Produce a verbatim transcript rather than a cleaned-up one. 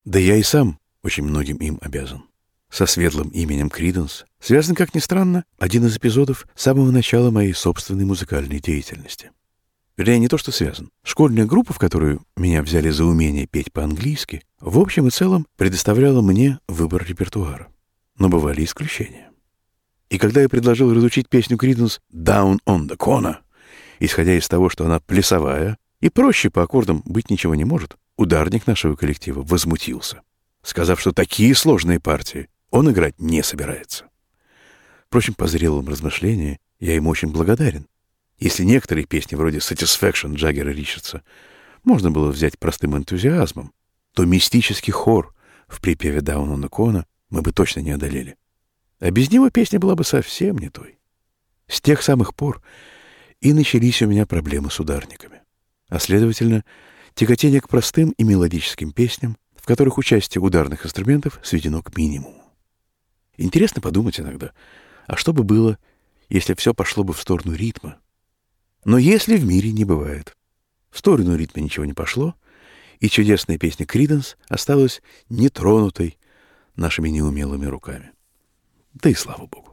Да я и сам очень многим им обязан. Со светлым именем Криденс связан, как ни странно, один из эпизодов самого начала моей собственной музыкальной деятельности. Вернее, не то, что связан. Школьная группа, в которую меня взяли за умение петь по-английски, в общем и целом предоставляла мне выбор репертуара. Но бывали исключения. И когда я предложил разучить песню Криденс «Down on the Corner», исходя из того, что она плясовая и проще по аккордам быть ничего не может, ударник нашего коллектива возмутился, сказав, что такие сложные партии он играть не собирается. Впрочем, по зрелым размышлениям я ему очень благодарен. Если некоторые песни вроде «Satisfaction» Джаггера Ричардса можно было взять простым энтузиазмом, то мистический хор в припеве «Down on the Corner» мы бы точно не одолели. А без него песня была бы совсем не той. С тех самых пор и начались у меня проблемы с ударниками. А следовательно, тяготение к простым и мелодическим песням, в которых участие ударных инструментов сведено к минимуму. Интересно подумать иногда, а что бы было, если все пошло бы в сторону ритма? Но если в мире не бывает. В сторону ритма ничего не пошло, и чудесная песня Криденс осталась нетронутой нашими неумелыми руками. Да и слава богу.